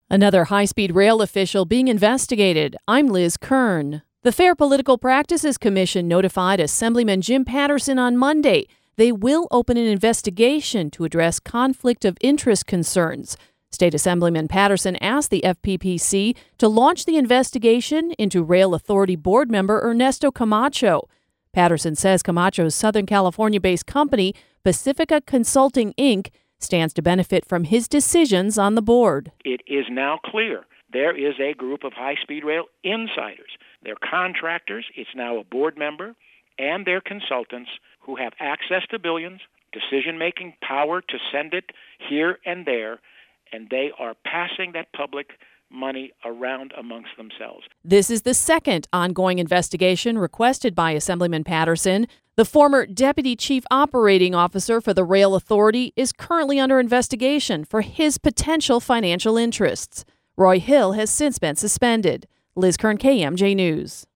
Another high-speed rail official being investigated. I'm Liz Kern. The Fair Political Practices Commission notified Assemblyman Jim Patterson on Monday they will open an investigation to address conflict of interest concerns. State Assemblyman Patterson asked the FPPC to launch the investigation into Rail Authority board member Ernesto Camacho. Patterson says Camacho's Southern California-based company, Pacifica Consulting, Inc., stands to benefit from his decisions on the board. It is now clear there is a group of high-speed rail insiders. They're contractors, it's now a board member, and they're consultants who have access to billions, decision-making power to send it here and there, and they are passing that public money around amongst themselves. This is the second ongoing investigation requested by Assemblyman Patterson. The former Deputy Chief Operating Officer for the Rail Authority is currently under investigation for his potential financial interests. Roy Hill has since been suspended. Liz Kern, KMJ News.